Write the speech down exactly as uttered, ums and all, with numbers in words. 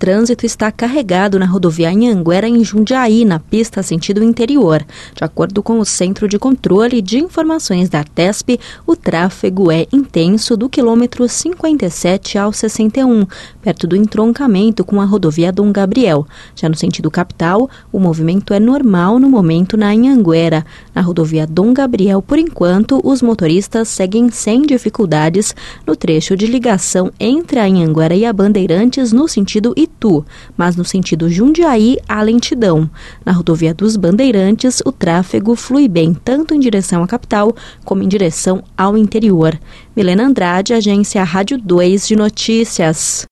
trânsito está carregado na rodovia Anhanguera, em Jundiaí, na pista sentido interior. De acordo com o Centro de Controle de Informações da Artesp, o tráfego é intenso do quilômetro cinquenta e sete ao sessenta e um, perto do entroncamento com a rodovia Dom Gabriel. Já no sentido capital, o movimento é normal no momento na Anhanguera. Na rodovia Dom Gabriel, por enquanto, os motoristas seguem sem dificuldades no trecho de ligação entre a Anhanguera e a Bandeirantes no sentido Itu, mas no sentido Jundiaí há lentidão. Na rodovia dos Bandeirantes, o tráfego flui bem tanto em direção à capital como em direção ao interior. Milena Andrade, Agência Rádio dois de Notícias.